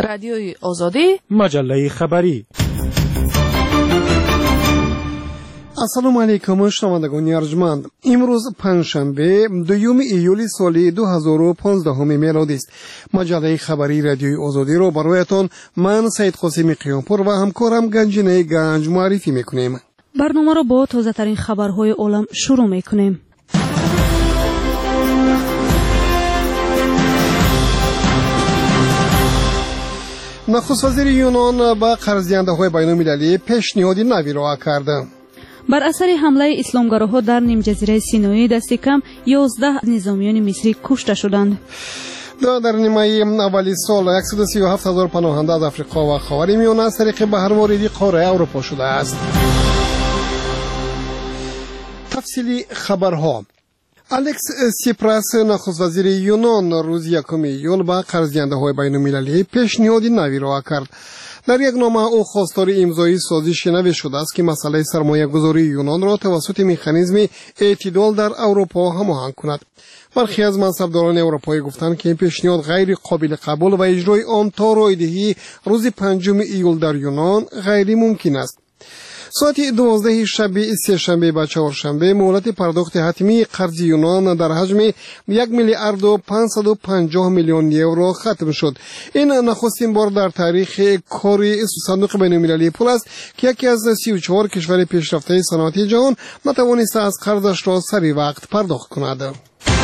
رادیوی آزادی، مجله خبری. السلام علیکم شنوندگان ارجمند. امروز پنجشنبه دوم ایول سال 2015 میلادی است. مجله خبری رادیوی آزادی را برایتان من سید قاسمی قیامپور و همکارم گنجینه گنج معرفی میکنیم. برنامه را با تازه ترین خبرهای عالم شروع میکنیم. نخست وزیر یونان با قرضینده‌های بین‌المللی پیشنهاد نوی را کرد. بر اثر حمله اسلامگراها در نیم جزیره سینایی دست کم 11 نظامیان مصری کشته شدند. در نیمه اولی سال 137,000 پناهنده از افریقا و خاورمیانه از طریق بحرواردی قاره اروپا شده است. تفصیلی خبرها. الکس سیپراس نخست وزیر یونان روز 1 ایول به قرضینده‌های بین‌المللی پیشنهاد نوی را کرد. در یک نامه او خواستار امضای سازش نوی شده است که مسئله سرمایه‌گذاری یونان را توسط مکانیزم اعتدال در اروپا هماهنگ کند. برخی از منصبداران اروپایی گفتند که این پیشنهاد غیر قابل قبول و اجرای آن تا رایدهی روز 5 ایول در یونان غیر ممکن است. ساعت 12 شب سه‌شنبه و چهارشنبه مهلت پرداخت حتمی قرض یونان در حجم 1,550,000,000 یورو ختم شد. این نخستین بار در تاریخ کار صندوق بین‌المللی پول است که یکی از 34 کشور پیشرفته صنعتی جهان نتوانسته از قرضش را سری وقت پرداخت کند.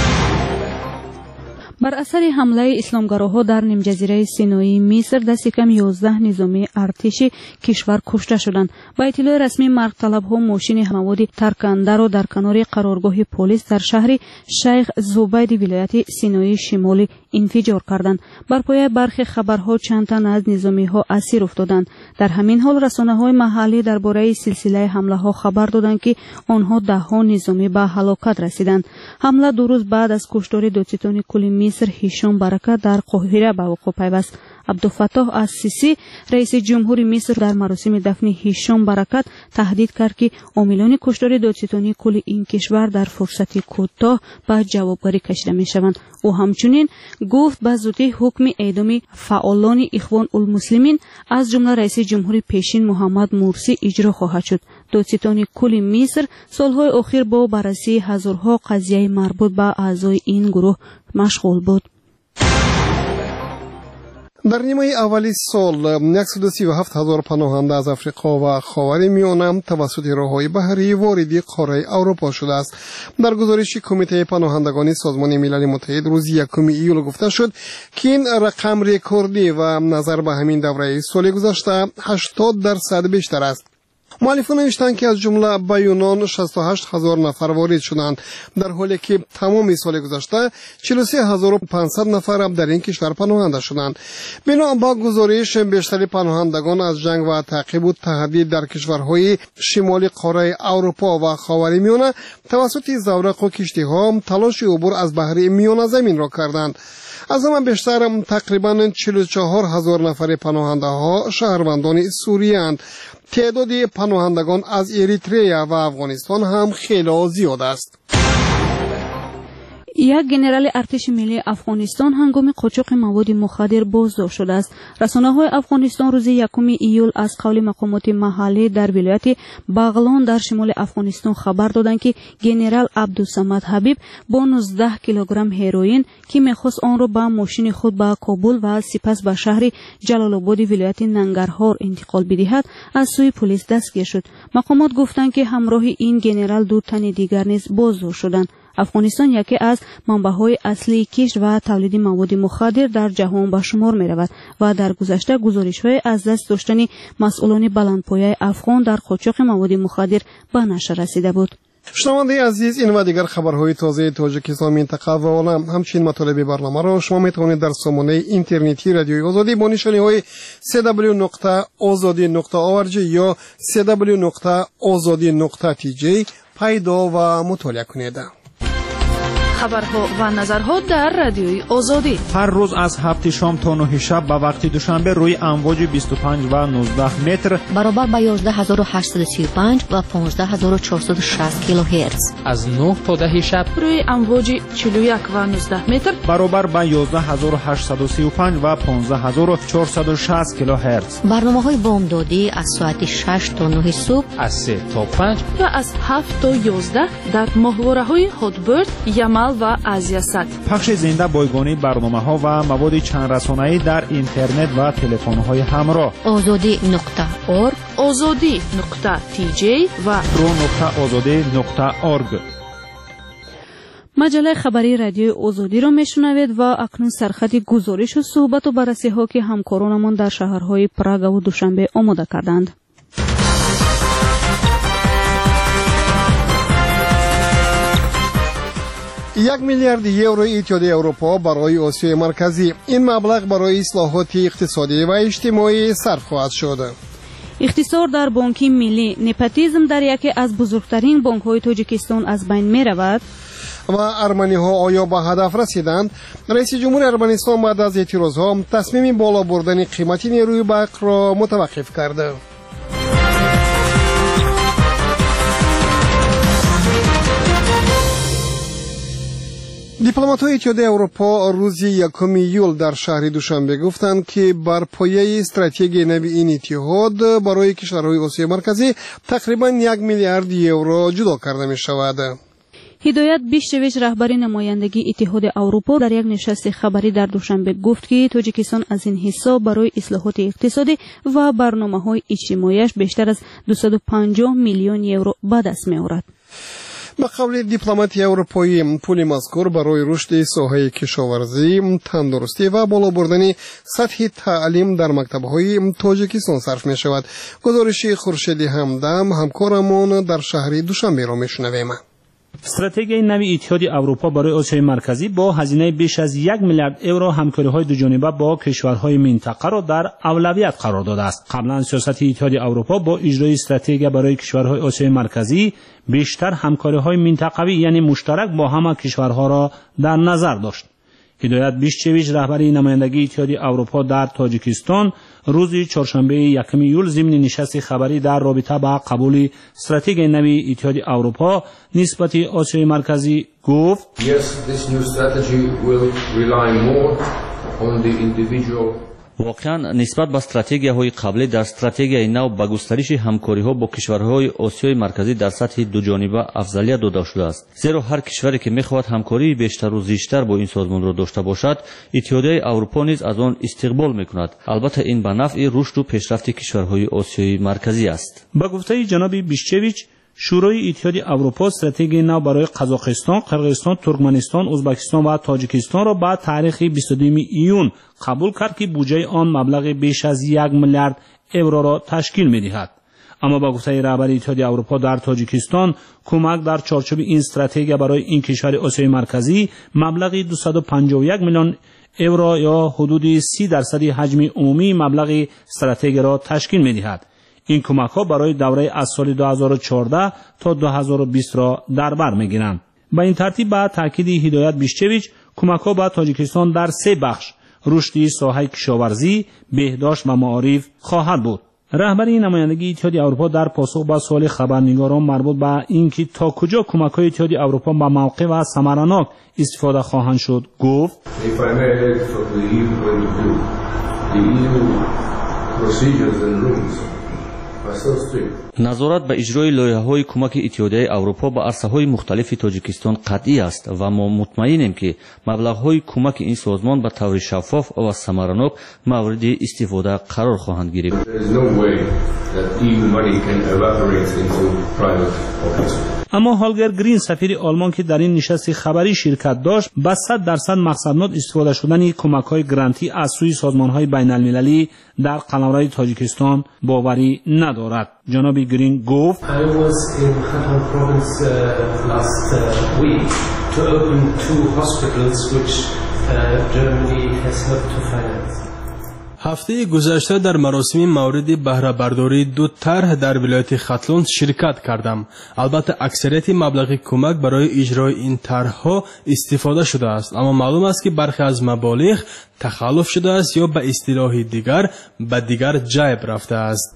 بر اثر حمله اسلامگراها در نیم جزیره سینایی مصر دست کم 11 نظامی ارتش کشور کشته شدند. با اطلاع رسمی مرگ طلبها ماشین مواد ترکنده را در کنار قرارگاه پلیس در شهر شیخ زوبید ولایت سینایی شمالی انفجار کردند. بر پایه برخی خبرها چند تن از نظامی‌ها اسیر افتادند. در همین حال رسانه‌های محلی درباره سلسله حمله‌ها خبر دادند که آنها 10 نظامی به هلاکت رسیدند. حمله 2 روز بعد از کشتار دادستان کل مصر هیشام برکت در قاهره به وقوع پیوست. عبدالفتاح السیسی رئیس جمهور مصر در مراسم دفن هیشام برکت تهدید کرد که عاملان کشتار دادستانی کل این کشور در فرصت کوتاه به جوابگویی کشیده می‌شوند. او همچنین گفت به زودی حکم اعدام فعالان اخوان المسلمین از جمله رئیس جمهور پیشین محمد مرسی اجرا خواهد شد. دادستان کل مصر سالهای اخیر با بررسی هزارها قضیه مربوط به اعضای این گروه مشغول بود. در نیمه اولی سال 137,000 پناهنده از افریقا و خاورمیانه توسط راههای بحری واردی قاره اروپا شده است. در گزارش کمیته پناهندگان سازمان ملل متحد روز 1 ایول گفته شد که این رقم رکوردی و نظر به همین دوره سال گذشته 80% بیشتر است. مؤلفان نوشتند که از جمله به یونان 68,000 نفر وارد شدند، در حالی که تمام سال گذشته 43,500 نفر در این کشور پناهنده شدند. بنا به گزارش بیشتر پناهندگان از جنگ و تعقیب و تهدید در کشورهای شمالی قاره اروپا و خاورمیانه توسط زورق و کشتی‌ها تلاش عبور از بحر میانه زمین را کردند. از آن بیشتر تقریباً 44,000 نفر پناهنده ها شهروندان سوریه اند. تعداد پناهندگان از اریتریا و افغانستان هم خیلی زیاد است. یک گنرال ارتش ملی افغانستان هنگام قاچاق مواد مخدر بازداشت شده است. رسانه‌های افغانستان روز 1 ایول از قول مقامات محلی در ولایت بغلان در شمال افغانستان خبر دادند که گنرال عبدالصمد حبیب با 19 کیلوگرم هروئین که می‌خواست آن را به ماشین خود به کابل و سپس به شهر جلال آباد ولایت ننگرهار انتقال بدهد از سوی پلیس دستگیر شد. مقامات گفتند که همراه این گنرال 2 تن دیگر نیز بازداشت شدند. افغانستان یکی از منبع‌های اصلی کشت و تولید مواد مخدر در جهان به شمار می‌رود و در گذشته گزارش‌های از دست داشتن مسئولان بلندپایه افغان در قاچاق مواد مخدر به نشر رسیده بود. شنونده عزیز، این و دیگر خبرهای تازه تاجیکستان، منطقه و عالم همچنین مطالب برنامه را شما می‌توانید در سامانه اینترنتی رادیوی آزادی با نشانه‌های www.azadi.org یا www.azadi.tj پیدا و مطالعه کنید. خبرها و نظرها در رادیوی آزادی هر روز از 7 شام تا 9 شب به وقت دوشنبه روی امواج 25 و 19 متر برابر با 11835 و 15460 کیلوهرتز. از 9 تا 10 شب روی امواج 41 و 19 متر برابر با 11835 و 15460 کیلوهرتز. برنامه‌های بامدادی از ساعت 6 تا 9 صبح، از 3 تا 5 و از 7 تا 11 در ماهواره‌های هاتبرد، یمل و آزیاسات. پخش زنده بایگانی برنامه‌ها و مواد چند رسانه‌ای در اینترنت و تلفن‌های همراه. azadi.org، azadi.tj و pro.azadi.org. مجله خبری رادیو آزادی را میشنوید و اکنون سرخط گزارش و صحبت و بررسی ها که همکارانمان در شهرهای پراگ و دوشنبه آماده کردند. 1 میلیارد یورو اتحادیه اروپا برای آسیای مرکزی. این مبلغ برای اصلاحات اقتصادی و اجتماعی صرف خواهد شد. اختصار در بانک ملی، نپاتیزم در یکی از بزرگترین بانک‌های تاجیکستان از بین می رود. و ارمنی ها آیا به هدف رسیدند؟ رئیس جمهور ارمنستان بعد از اعتراضها تصمیم بالا بردن قیمت نیروی برق را متوقف کرده. دیپلمات‌های اتحادیه اروپا روز 1 ایول در شهر دوشنبه گفتند که بر پایه استراتژی نوی این اتحاد برای کشورهای آسیای مرکزی تقریباً 1 میلیارد یورو جدا کرده می شود. هدایت بیشتویچ رهبر نمایندگی اتحاد اروپا در یک نشست خبری در دوشنبه گفت که تاجیکستان از این حساب برای اصلاحات اقتصادی و برنامه‌های اجتماعیش بیشتر از 250 میلیون یورو به دست می‌آورد. به قول دیپلمات اروپایی، پول مذکور برای رشد ساحه کشاورزی، تندرستی و بالا بردن سطح تعلیم در مکتب‌های تاجیکستان صرف می‌شود. گزارش خورشیدی همدم همکارمان در شهر دوشنبه را می‌شنویم. استراتژی نوی اتحاد اروپا برای آسیای مرکزی با هزینه بیش از 1 میلیارد یورو همکاری‌های دوجانبه با کشورهای منطقه را در اولویت قرار داده است. قبلا سیاست اتحاد اروپا با اجرای استراتژی برای کشورهای آسیای مرکزی بیشتر همکاری‌های منطقوی یعنی مشترک با همه کشورها را در نظر داشت. هدایت بیشچویچ رهبر نمایندگی اتحاد اروپا در تاجیکستان روز چهارشنبه 1 ایول ضمن نشست خبری در رابطه با قبول استراتژی نوی اتحاد اروپا نسبت آسیای مرکزی گفت: واقعا نسبت به استراتژی‌های قبلی در استراتژی نو به گسترش همکاری‌ها با کشورهای آسیای مرکزی در سطح دوجانبه افضلیت داده شده است. زیرا هر کشوری که می‌خواهد همکاری بیشتر و زیاتر با این سازمان را داشته باشد، اتحادیه اروپا نیز از آن استقبال می‌کند. البته این به نفع رشد و پیشرفت کشورهای آسیای مرکزی است. با گفته جناب بیشچویچ، شورای اتحاد اروپا استراتژی نو برای قزاقستان، قرقیزستان، ترکمنستان، ازبکستان و تاجیکستان را با تاریخ 22 ایون قبول کرد که بودجه آن مبلغ بیش از 1 میلیارد یورو را تشکیل می‌دهد. اما با گفته رهبر اتحاد اروپا در تاجیکستان، کمک در چارچوب این استراتژی برای این کشور آسیای مرکزی مبلغ 251 میلیون یورو یا حدود 30% حجم عمومی مبلغ استراتژی را تشکیل می‌دهد. این کمک‌ها برای دوره از سال 2014 تا 2020 را در بر می‌گیرند. با این ترتیب با تاکید هدایت بیشچویچ، کمک‌ها به تاجیکستان در 3 بخش رشد ساحه کشاورزی، بهداشت و معارف خواهد بود. رهبر نمایندگی اتحاد اروپا در پاسخ به سوال خبرنگاران مربوط به اینکه تا کجا کمک‌های اتحاد اروپا به موقع و ثمرناک استفاده خواهند شد گفت: نظارت به اجرای لایحه‌های کمک اتحادیه اروپا به عرصه‌های مختلف تاجیکستان قطعی است و ما مطمئنیم که مبلغ‌های کمک این سازمان به طور شفاف و ثمرناک مورد استفاده قرار خواهند گرفت. اما هالگر گرین سفیر آلمان که در این نشست خبری شرکت داشت، با 100% مقصدناک استفاده شدن کمک‌های گرانتی از سوی سازمان‌های بین‌المللی در قلمرو تاجیکستان باوری ندارد. جناب گرین گفت: هفته گذشته در مراسم مورد بهره برداری 2 طرح در ولایت ختلون شرکت کردم. البته اکثریت مبلغ کمک برای اجرای این طرح‌ها استفاده شده است، اما معلوم است که برخی از مبالغ تخلف شده است یا به اصطلاح دیگر به دیگر جیب رفته است.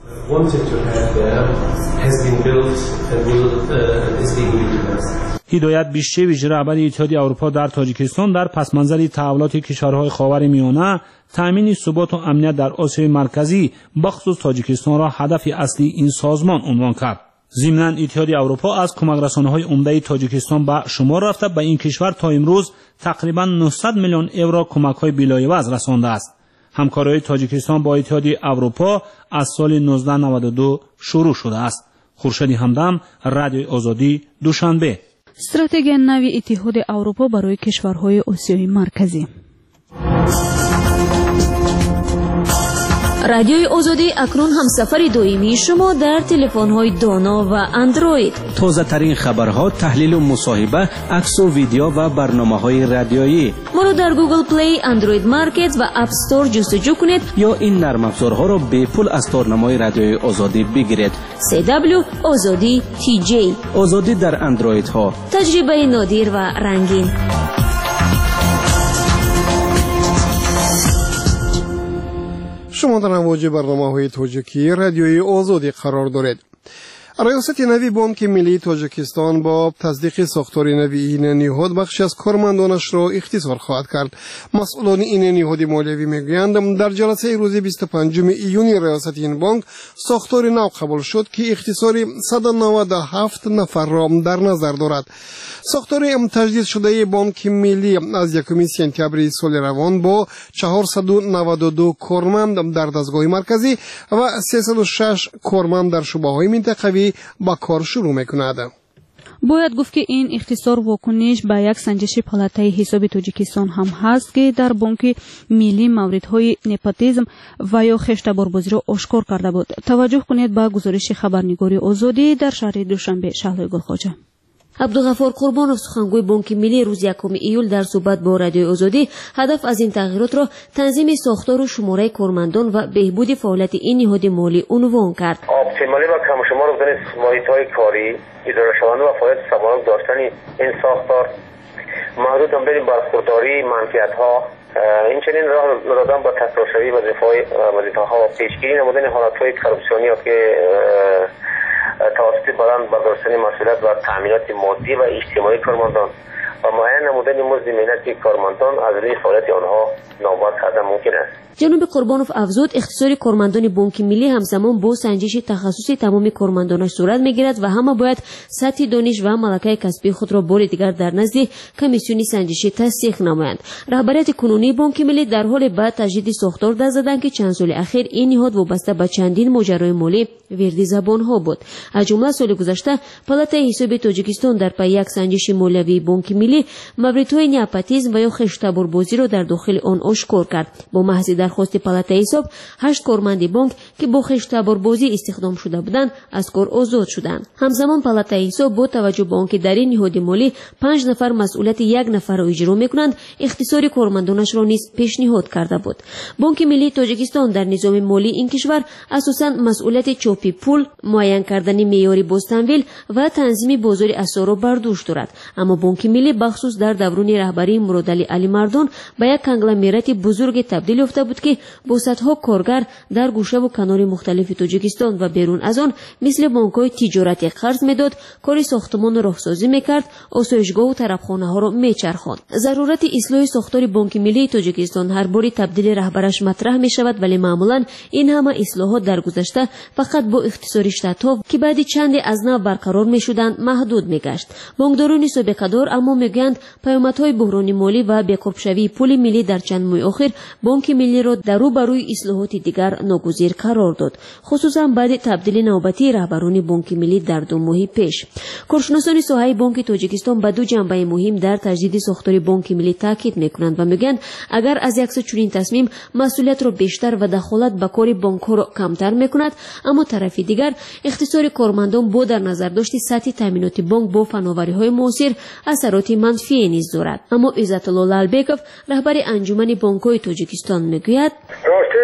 هدایت بیشچویچ رهبر اتحادیه اروپا در تاجیکستان در پس منظر تحولات کشورهای خاورمیانه تامین ثبات و امنیت در آسیای مرکزی بخصوص تاجیکستان را هدف اصلی این سازمان عنوان کرد. ضمناً اتحادیه اروپا از کمک رسانه‌های عمده تاجیکستان به شمار رفته به این کشور تا امروز تقریباً 900 میلیون یورو کمک‌های بلایوز رسانده است. همکاری تاجیکستان با اتحادیه اروپا از سال 1992 شروع شده است. خورشید همدم، رادیوی آزادی، دوشنبه. استراتژی نوی اتحاد اروپا برای کشورهای آسیای مرکزی. رادیوی آزادی اکنون همسفر دائمی شما در تلفن‌های دانا و اندروید. تازه ترین خبرها، تحلیل و مصاحبه، عکس و ویدیو و برنامه‌های رادیویی. ما را در گوگل پلی، اندروید مارکت و اپ استور جستجو کنید یا این نرم افزارها را به پول از تارنمای رادیوی آزادی بگیرید. CW آزادی TJ. آزادی در اندروید ها. تجربه نادر و رنگین. شما در امواج برنامه‌های تاجیکی رادیوی آزادی قرار دارید. ریاست نوی بانک ملی تاجیکستان با تصدیق ساختار نوی این نهاد بخشی از کارمندانش را اختصار خواهد کرد. مسئولان این نهاد مالیوی میگویند در جلسه روز 25 ایون ریاست این بانک ساختار نو قبول شد که اختصار 197 نفر را در نظر دارد. ساختار تجدید شده بانک ملی از 1 سپتامبر سال روان با 492 کارمند در دستگاه مرکزی و 306 کارمند در شعبه‌های منطقوی با کار شروع می‌کند. باید گفت که این اختصار واکنش به یک سنجش پالاتای حساب تاجیکستان هم هست که در بانک ملی موردهای نپوتیسم و یا خشتباربازی را آشکار کرده بود. توجه کنید به گزارش خبرنگاری آزادی در شهر دوشنبه شهر گلخواجه. عبدالغفار قربانов سخنگوی بانک ملی روز 1 ایول در صحبت با رادیوی آزادی هدف از این تغییرات را تنظیم ساختار و شماره کارمندان و بهبود فعالیت این نهاد مالی عنوان کرد. اپتیمالی و کم شمار بودن محیط‌های کاری، اداره شونده و فعالیت سبانه داشتن این ساختار محدود به برخورداری منفیت‌ها، این چنین راه دادن با تکرارشوی وظیفه‌ها و پیشگیری نمودن حالت‌های کارپسیونی که توسط بلند برداشتن مسئولیت و تأمینات مادی و اجتماعی کارمندان و معین نمودن مزد مهنتی کارمندان از روی فعالیت آنها نابود کردن ممکن است. جناب قربانov افزود اختصار کارمندان بانک ملی همزمان با سنجش تخصصی تمام کارمندانش صورت میگیرد و همه باید سطح دانش و ملکه کسبی خود را بار دیگر در نزد کمیسیون سنجشی تصدیق نمایند. رهبریت کنونی بانک ملی در حال بعد تجدید ساختار دست زدند که چند سال اخیر این نهاد وابسته به چندین ماجرای مالی وردی زبان ها بود. از جمله سال گذشته پالاتای حساب تاجیکستان در پی یک سنجش مالیوی بانک ملی موردهای نپوتیسم و یا خشتباربازی را در داخل آن آشکار کرد. با محض درخواست پالاتای حساب 8 کارمند بانک که با خشتباربازی استخدام شده بودند از کار آزاد شدند. همزمان پالاتای حساب با توجه به آنکه در این نهاد مالی 5 نفر مسئولیت 1 نفر را اجرا میکنند اختصار کارمندانش را نیز پیشنهاد کرده بود. بانک ملی تاجیکستان در نظام مالی این کشور اساساً مسئولیت چاپی پول، معین کردن معیار بازتمویل و تنظیم بازار اسعار را بر دوش دارد. اما بانک ملی بخصوص در دوران رهبری مرادعلی علی مردان به یک کنگلومرات بزرگ تبدیل یافته بود که با صدها کارگر در گوشه و کنار مختلف تاجیکستان و بیرون از آن مثل بانک‌های تجارتی قرض میداد، کار ساختمان و راهسازی میکرد، آسایشگاه و طرفخانه‌ها را میچرخاند. ضرورت اصلاح ساختار بانک ملی تاجیکستان هر باری تبدیل رهبرش مطرح میشود، ولی معمولاً این همه اصلاحات در گذشته فقط با اختصار شتات‌ها که بعد چند از نو برقرار میشدند محدود میگشت. بانکداران سابقه‌دار اما میگویند پیامدهای بحران مالی و بی‌کوبشوی پول ملی در چند ماه اخیر بانک ملی را در روبروی اصلاحات دیگر ناگزیر قرار داد، خصوصا بعد تبدیل نوبتی رهبران بانک ملی در 2 ماه پیش. کارشناسان ساحه بانک تاجیکستان به 2 جنبه مهم در تجدید ساختار بانک ملی تاکید میکنند و میگویند اگر از یک سو چنین تصمیم مسئولیت را بیشتر و دخالت به کار بانک‌ها را کمتر میکند، اما طرف دیگر اختصار کارمندان با در نظر داشت سطح تامینات بانک با فناوری‌های معاصر اثرات منفی نیز دارد. اما عزت الله لالبکov رهبر انجمن بانک‌های تاجیکستان میگوید راسته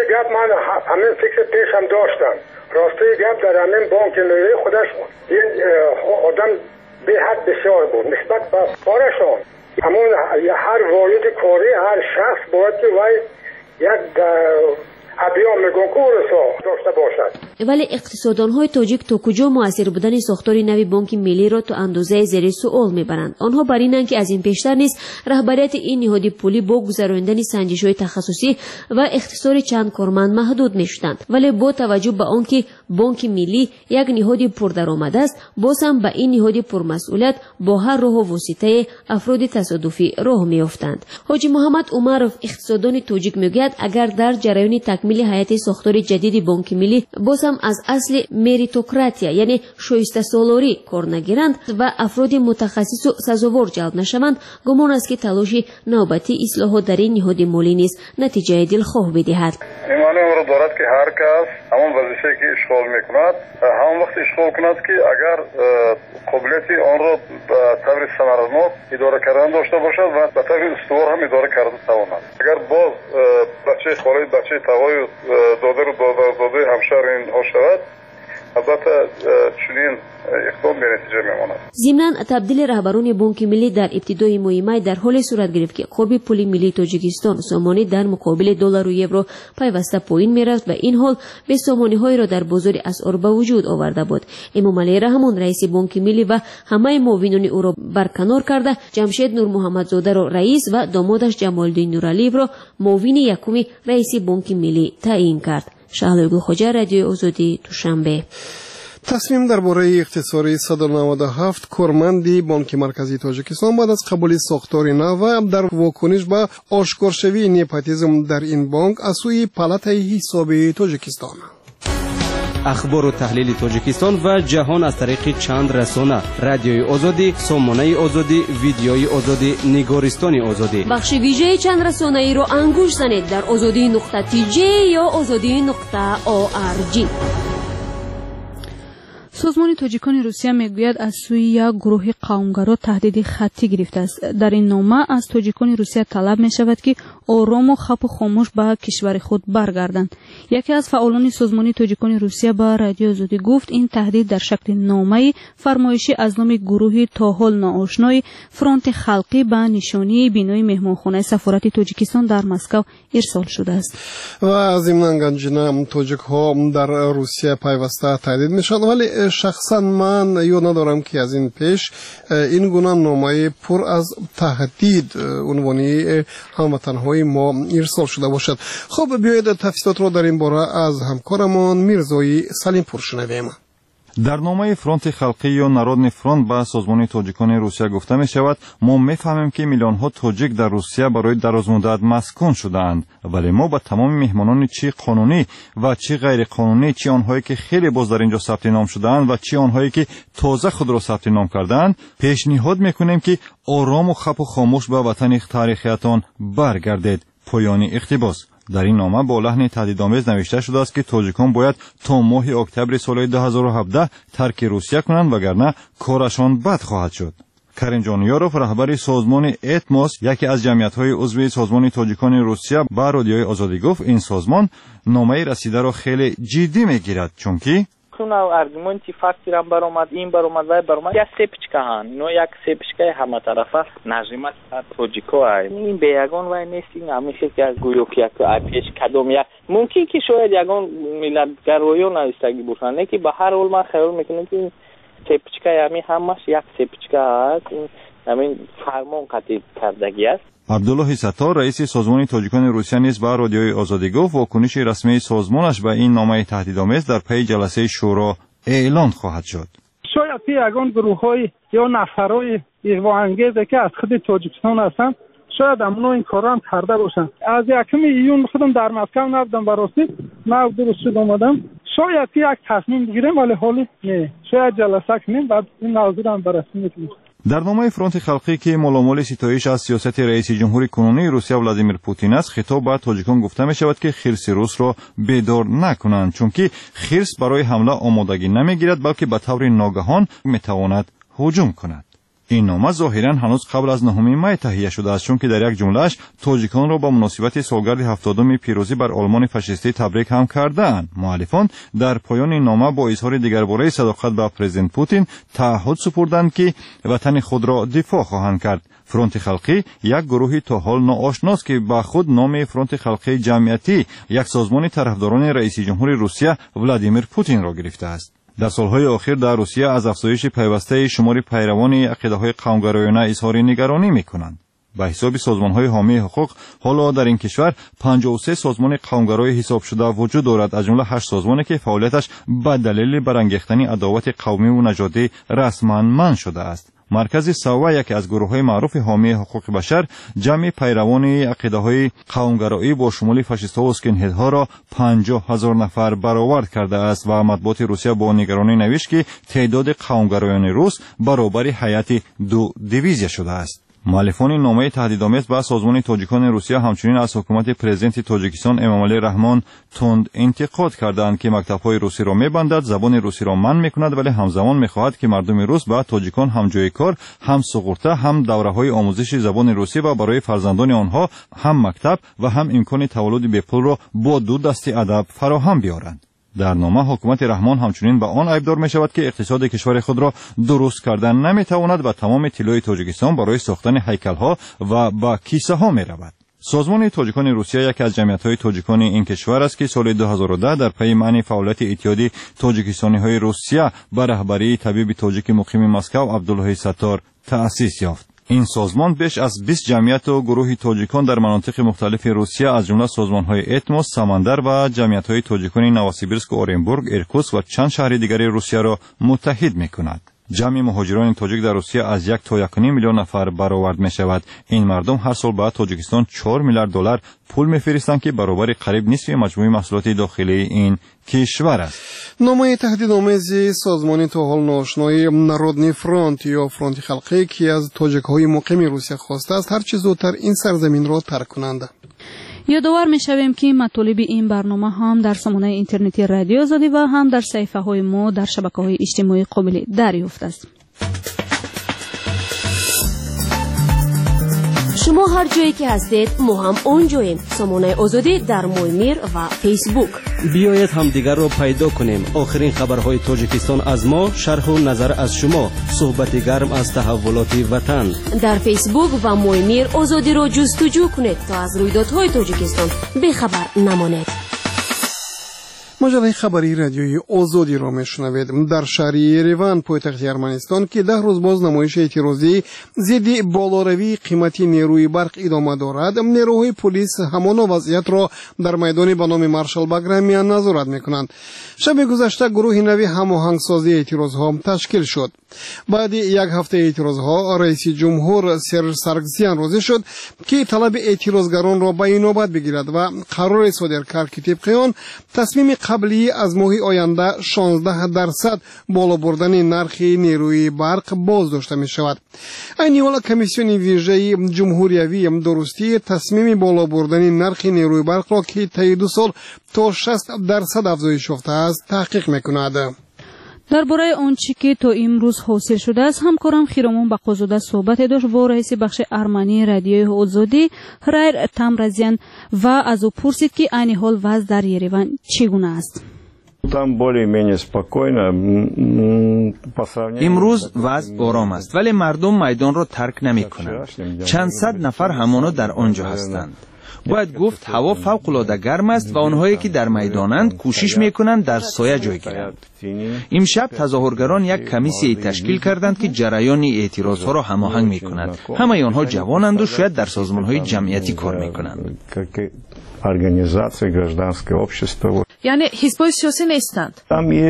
گپ من همین فکر پیش هم داشتم. راستی گپ در همین بانک ملی خودش این آدم به حد بسیار بود نسبت به کارشان. همون هر واحد کاری هر شخص باید که وای یک ابیام کنکورسو داشته باشد. ولی اقتصاددان‌های تاجیک تا کجا مؤثر بودن ساختار نوی بانک ملی را تا اندازه زیر سوال میبرند. آنها بر اینند که از این پیشتر نیز رهبریت این نهاد پولی با گذراندن سنجش‌های تخصصی و اختصار چند کارمند محدود میشدند. ولی با توجه به آنکه بانک ملی یک نهاد پردرآمد است، باز هم به این نهاد پرمسئولیت با هر راه و واسطه افراد تصادفی راه میافتند. حاجی محمد عمرов اقتصاددان تاجیک میگوید اگر در جریان تکمیل هیئت ساختار جدید بانک ملی باز هم از اصل مریتوکراتیا یعنی شایسته سالاری کار نگیرند و افراد متخصص و سزاوار جلب نشوند، گمان است که تلاش نوبتی اصلاحات در این نهاد مالی نیز نتیجه دلخواه بدهد. این معنی را دارد که هر کس همون وظیفه که اشغال میکند همون وقت اشغال کند که اگر قابلیت آن را به طور ثمرناک اداره کردن داشته باشد و به طور استوار هم اداره کرده تواند. اگر باز بچه خالی بچه توای داده همشهر اینها شود، البته چنین اقدام به نتیجه میماند. ضمناً تبدیل رهبران بانک ملی در ابتدای ماه می در حال صورت گرفت که قرب پول ملی تاجیکستان سامانه در مقابل دلار و یورو پیوسته پایین میرفت و این حال به سامانه‌های را در بازار اسعار به وجود آورده بود. امام علی رحمان رئیس بانک ملی و همه معاونان او را برکنار کرده، جمشید نور محمد زاده را رئیس و دامادش جمالدین نورعلی را معاون یکم رئیس بانک ملی تعیین کرد. شهلا گلخوجه، رادیو آزادی، دوشنبه. تصمیم درباره اختصاری 197 کارمند بانک مرکزی تاجیکستان بعد از قبول ساختار نو در واکنش به آشکارشوی نپاتیزم در این بانک از سوی پالاتای حسابی تاجیکستان. اخبار و تحلیل تاجیکستان و جهان از طریق چند رسانه: رادیوی آزادی، سامانه آزادی، ویدیوی آزادی، نگارستان آزادی. بخش ویژه چند رسانه ای را انگوش زنید در azadi.tj یا azadi.org. سازمان تاجیکان روسیه میگوید از سوی یک گروه قومگرا تهدید خطی گرفته است. در این نامه از تاجیکان روسیه طلب می شود که آرام و خپ و خاموش به کشور خود برگردند. یکی از فعالان سازمان تاجیکان روسیه به رادیو آزادی گفت این تهدید در شکل نامه فرمایشی از نام گروه تا حال ناآشنای فرانت خلقی به نشانی بینای مهمانخانه سفارت تاجیکستان در مسکو ارسال شده است. و ضمن گنجینه تاجیک ها در روسیه پیوسته تهدید می شوند، ولی شخصا من یاد ندارم که از این پیش این گونه نامه پر از تهدید عنوانی هموطنهای ما ارسال شده باشد. خب بیایید تفصیلات را در این باره از همکارمان میرزای سلیم پور شنویم. در نامه فرانت خلقی یا نارودنی فرانت به سازمان تاجیکان روسیه گفته می شود ما میفهمیم که میلیون ها تاجیک در روسیه برای دراز مدت مسکون شده‌اند، ولی ما به تمام مهمانان چی قانونی و چی غیر قانونی، چی آنهایی که خیلی باز در اینجا ثبت نام شده‌اند و چی آنهایی که تازه خود را ثبت نام کردند پیشنهاد میکنیم که آرام و خپ و خاموش به وطن تاریخیتان برگردید. پایان اقتباس. در این نامه با لحن تهدیدآمیز نوشته شده است که تاجیکان باید تا ماه اکتبر سال 2017 ترک روسیه کنند وگرنه کارشان بد خواهد شد. کریم جانیاروف رهبر سازمان اتموس، یکی از جمعیت‌های عضو سازمان تاجیکان روسیه، به رادیوی آزادی گفت این سازمان نامه رسیده را خیلی جدی میگیرد چون که аргументи факти рам баромад ин баромад вай баромад як сепичкаан ино як сепичкаи ҳаматарафа нажимат тоҷикоа ин бе ягон вай нест ин ҳамеша ки аз гӯё ки як пеш кадом як мумкин ки шояд ягон миллатгароё навистагӣ бошанд лекин ба ҳар ҳол ман хаёл мекунам ки ин сепичкаи ҳамин ҳамаш як сепичка аст ин ҳамин фармон қатъи кардагӣ аст. عبدالله ستار رئیس سازمان تاجیکان روسیه نیز به رادیوی آزادی گفت واکنش رسمی سازمانش به این نامه تهدیدآمیز در پی جلسه شورا اعلان خواهد شد. شاید یگان گروه‌های یا نفرهای ایرواانگیزی که از خود تاجیکستان هستند شاید امنو این کارا هم کرده باشند. از یکم ایون خودم در مسکو نبودم، براستی من درست شد اومدم. شاید یک تصمیم بگیریم ولی حالی نه. شاید جلسه کنیم بعد این موضوع هم بررسی می‌کنیم. در نامه فرانت خلقی که ملامل ستایش از سیاست رئیس جمهور کنونی روسیه ولادیمیر پوتین است خطاب به تاجیکان گفته می شود که خرس روس را بیدار نکنند چون که خرس برای حمله آمادگی نمی گیرد بلکه به طور ناگهان می تواند هجوم کند. این نامه ظاهرا هنوز قبل از 9 می تهیه شده است، چون که در یک جملهش تاجیکان را با مناسبت سالگرد 70 پیروزی بر آلمان فاشیستی تبریک هم کردند. مؤلفان در پایان این نامه با اظهار دیگرباره صداقت به پرزیدنت پوتین تعهد سپردند که وطن خود را دفاع خواهند کرد. فرانت خلقی یک گروهی تا حال ناآشناست که با خود نام فرانت خلقی جمعیتی، یک سازمان طرفداران رئیس جمهور روسیه ولادیمیر پوتین را گرفته است. در سالهای اخیر در روسیه از افزایش پیوسته شمار پیروان عقیده‌های قومگرایانه اظهار نگرانی می‌کنند. به حساب سازمان‌های حامی حقوق، حالا در این کشور 53 سازمان قومگرای حساب شده وجود دارد، از جمله 8 سازمانی که فعالیتش به دلیل برانگیختن عداوت قومی و نژادی رسما منع شده است. مرکز سوا، یکی از گروه‌های معروف حامی حقوق بشر، جمع پیروان عقیده‌های قومگرایی با شمول فاشیست‌ها و اسکین‌هدها را 50,000 نفر برآورد کرده است و مطبوعات روسیه با نگرانی نوشت که تعداد قومگرایان روس برابر هیئت 2 دیویزیه شده است. مؤلفان نامه تهدیدآمیز به سازمان تاجیکان روسیه همچنین از حکومت پرزیدنت تاجیکستان امامعلی رحمان تند انتقاد کردند که مکتب‌های روسی را می‌بندد، زبان روسی را منع می‌کند، ولی همزمان می‌خواهد که مردم روس به تاجیکان هم جای کار، هم سقورته، هم دوره‌های آموزش زبان روسی و برای فرزندان آنها هم مکتب و هم امکان تولد بپول را با 2 دست ادب فراهم بیارند. در نامه حکومت رحمان همچنین به آن عیبدار می شود که اقتصاد کشور خود را درست کردن نمی تواند و تمام طلای تاجیکستان برای ساختن هیکل‌ها و با کیسه ها می رود. سازمان تاجیکان روسیه یکی از جمعیت‌های تاجیکان این کشور است که سال 2010 در پی منع فعالیت اتحاد تاجیکستانی‌های روسیه به رهبری طبیب تاجیک مقیم مسکو عبدالله ستار تأسیس یافت. این سازمان بیش از 20 جمعیت و گروه تاجیکان در مناطق مختلف روسیه از جمله سازمان‌های اتموس، سمندر و جمعیت‌های تاجیکان نوسیبیرسک و اورنبورگ، ایرکوتسک و چند شهر دیگر روسیه را متحد می‌کند. جمع مهاجران تاجیک در روسیه از 1 تا 1.5 میلیون نفر برآورد می شود. این مردم هر سال به تاجیکستان 4 میلیارد دلار پول می‌فرستند که برابر قریب نصف مجموع محصولات داخلی این کشور است. نامه تهدیدآمیز سازمان تا حال ناآشنای نارودنی فرانت یا فرانت خلقی که از تاجیک‌های مقیم روسیه خواسته است هر چه زودتر این سرزمین را ترک کنند. یادآور می‌شویم که مطالب این برنامه هم در سامانه اینترنتی رادیو آزادی و هم در صفحه‌های ما در شبکه‌های اجتماعی قابل دریافت است. شما هر جایی که هستید ما هم اونجاییم. سامانه آزادی در مویمیر و فیسبوک. بیایید هم دیگر را پیدا کنیم. آخرین خبرهای تاجیکستان از ما، شرح و نظر از شما، صحبت گرم از تحولات وطن. در فیسبوک و مویمیر آزادی را جستجو کنید تا از رویدادهای تاجیکستان بی‌خبر نمانید. مجله خبری رادیوی آزادی را میشنوید. در شهر یریوان پایتخت ارمنستان که 10 روز باز نمایش اعتراضی ضد بالاروی قیمت نیروی برق ادامه دارد، نیروهای پلیس همان وضعیت را در میدانی به نام مارشال باگرامیان نظارت میکنند. شب گذشته گروه نوی هماهنگسازی اعتراضها تشکیل شد. بعد یک هفته اعتراضها رئیس جمهور سرژ سارگسیان راضی شد که طلب اعتراضگران را به نوبت بگیرد و قرار صادر کرد که طبق آن تصمیم قبلی از ماه آینده 16% بالا بردن نرخ نیروی برق باز داشته می شود. این حال کمیسیون ویژه جمهوریوی درستی تصمیم بالا بردن نرخ نیروی برق را که طی 2 سال تا 60% افزایش یافته است تحقیق میکند. درباره آنچه که تا امروز حاصل شده است همکارم خیرامون بقازاده صحبت داشت و رئیس бахши ارمنی رادیوی آزادی رایر تامرازیان و از او پرسید که عین حال وضع در یریوان چگونه است. امروز وضع آرام است ولی مردم میدان را ترک نمی کنند. چند صد نفر همانا در آنجا هستند. باید گفت هوا فوق العاده گرم است و آنهایی که در میدانند کوشش میکنند در سایه جای گیرند. امشب تظاهرگران یک کمیسیه تشکیل کردند که جریان اعتراضها را هماهنگ میکنند. همه آنها جوانند و شاید در سازمانهای جمعیتی کار میکنند. یعنی حزب‌های سیاسی نیستند.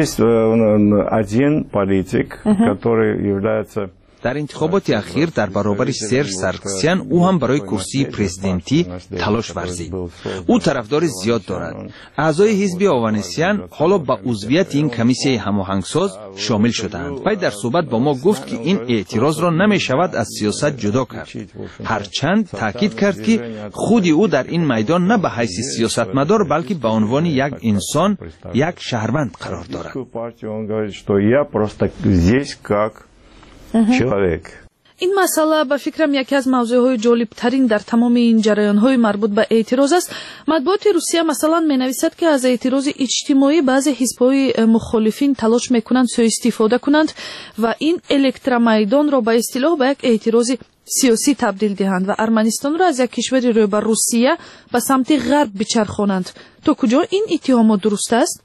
در انتخابات اخیر در برابر سرژ سارگسیان او هم برای کرسی پرزیدنتی تلاش ورزید. او طرفدار زیاد دارد. اعضای حزب آوانسیان حالا به عضویت این کمیسیه هماهنگساز شامل شدند. وی در صحبت با ما گفت که این اعتراض را نمی شود از سیاست جدا کرد. هرچند تاکید کرد که خود او در این میدان نه به حیث سیاستمدار بلکه به عنوان یک انسان، یک شهروند قرار دارد. این مسئله به فکرم یکی از موضوعهای جالبترین در تمام این جریانهای مربوط به اعتراض است. مطبوعات روسیه مثلا می‌نویسد که از اعتراض اجتماعی بعضی حزب‌های مخالفین تلاش می‌کنند سوء استفاده کنند و این الکترومیدان را به اصطلاح به یک اعتراض سیاسی تبدیل دهند و ارمنستان را از یک کشور روبه روسیه به سمت غرب بچرخانند. تا کجا این اتهامات درست است؟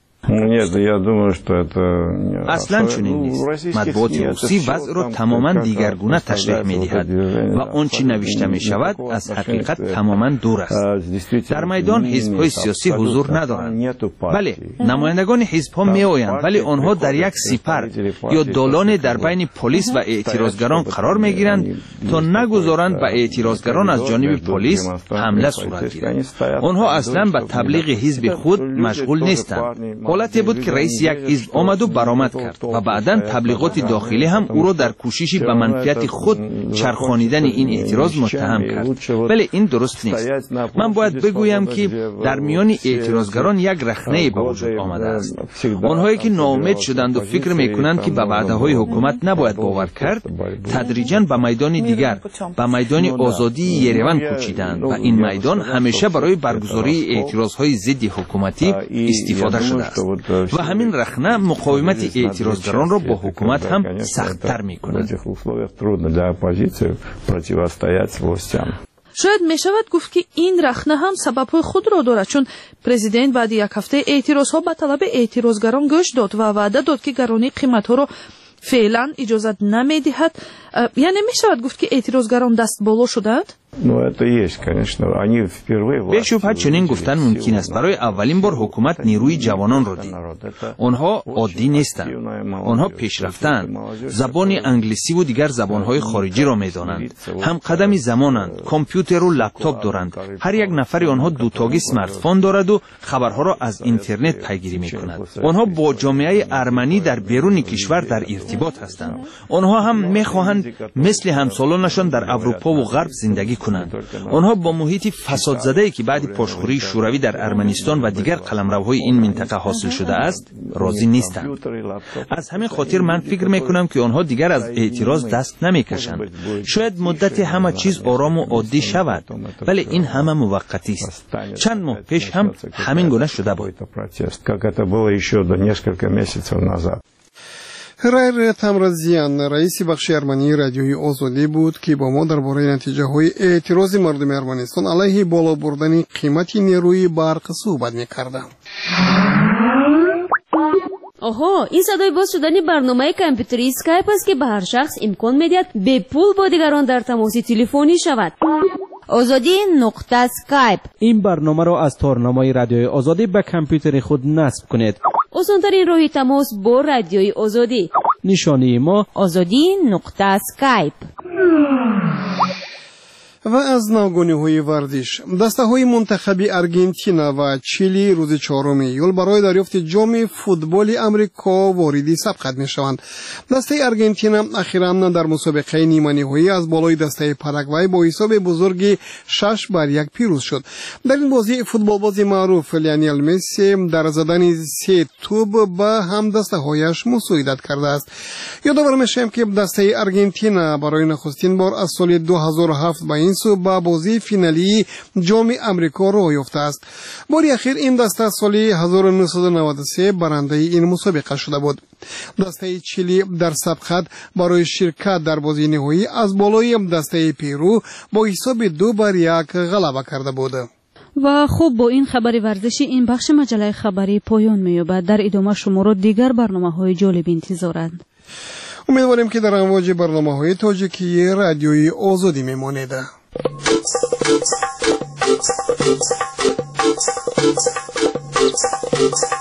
اصلا چنین نیست. مطبوعات روسی وضع را تماما دیگرگونه تشریح می‌دهد و آنچه نوشته می‌شود از حقیقت تماما دور است. در میدان حزب‌های سیاسی حضور ندارند. بله، نمایندگان حزب‌ها می‌آیند، ولی آنها در یک سپر یا دالان در بین پلیس و اعتراضگران قرار می‌گیرند تا نگذارند به اعتراضگران از جانب پلیس حمله صورت گیرد. آنها اصلا به تبلیغ حزب خود مشغول نیستند. حالتی بود که رئیس یک حزب آمد و برآمد کرد و بعداً تبلیغات داخلی هم او را در کوششی به منفعت خود چرخانیدن این اعتراض متهم کرد. ولی این درست نیست. من باید بگویم که در میان اعتراضگران یک رخنه به وجود آمده است. آنهایی که ناامید شدند و فکر میکنند که به وعده‌های حکومت نباید باور کرد، تدریجاً به میدان دیگر، به میدان آزادی یریون کوچیدند و این میدان همیشه برای برگزاری اعتراضهای ضد حکومتی استفاده شده است. و همین رخنه مقاومت اعتراضگران را با حکومت هم سخت‌تر می‌کند. شاید می شود گفت که این رخنه هم سبب‌های خود را دارد، چون پرزیدنت بعد یک هفته اعتراض‌ها به طلب اعتراضگران گوش داد و وعده داد که گرانی قیمت‌ها را فعلا اجازت نمی‌دهد. یعنی می شود گفت که اعتراضگران دست بالا شدند؟ به شبهه چنین گفتن ممکن است. برای اولین بار حکومت نیروی جوانان را دید. آنها عادی نیستند. آنها پیشرفتند. زبان انگلیسی و دیگر زبانهای خارجی را می‌دانند. هم قدمی زمانند. کامپیوتر و لپتاپ دارند. هر یک نفر آنها دو تاگی اسمارت فون دارد و خبرها را از اینترنت پیگیری می‌کند. آنها با جامعه ارمنی در بیرون کشور در ارتباط هستند. آنها هم می‌خواهند مثل همسالانشان در اروپا و غرب زندگی کنند. آنها با محیط فساد زده‌ای که بعد پاشخوری شوروی در ارمنستان و دیگر قلمروهای این منطقه حاصل شده است راضی نیستند. از همین خاطر من فکر می‌کنم که آنها دیگر از اعتراض دست نمی‌کشند. شاید مدت همه چیز آرام و عادی شود، ولی این همه موقتی است. چند ماه پیش هم همین گونه شده بود. هریر تمرزیان رئیس بخش ارمنی رادیوی آزادی بود که با ما درباره نتیجه های اعتراض مردم ارمنستان علیه بالا بردن قیمت نیروی برق صحبت می‌کرد. آها، این صدای باز شدن برنامه کامپیوتری اسکایپ است که به هر شخص امکان می‌دهد به پول با دیگران در تماس تلفنی شود. آزادی نقطه اسکایپ. این برنامه را از تارنامه رادیوی آزادی به کامپیوتر خود نصب کنید. آسان‌ترین راه تماس با رادیوی آزادی. نشانی ما آزادی نقطه اسکایپ. و از ناگونی‌های ورزش، دسته‌های منتخبی ارژانتین و چیلی روز 4 ایول برای دریافت جام فوتبال آمریکا واردی سبقت می‌شوند. دسته ارژانتین اخیراً در مسابقه نیمه‌نهایی از بالای دسته پاراگوئه با حساب بزرگی 6-1 پیروز شد. در این بازی فوتبالباز معروف لیونل مسی در زدن 3 توپ به هم دسته‌هایش مساعدت کرده است. یادآور می‌شویم که دسته ارژانتین برای نخستین بار از سال 2007 به این سو با بازی فینالی جام آمریکا را یافته است. باری اخیر این دسته سال 1993 برنده این مسابقه شده بود. دسته چیلی در سبقت برای شرکت در بازی نهایی از بالای دسته پیرو با حساب 2-1 غلبه کرده بود. و خوب، با این خبر ورزشی این بخش مجله خبری پایان می‌یابد. در ادامه شما را دیگر برنامه‌های جالب انتظارند. امیدواریم که در امواج برنامه‌های تاجیکی رادیوی آزادی میمانید.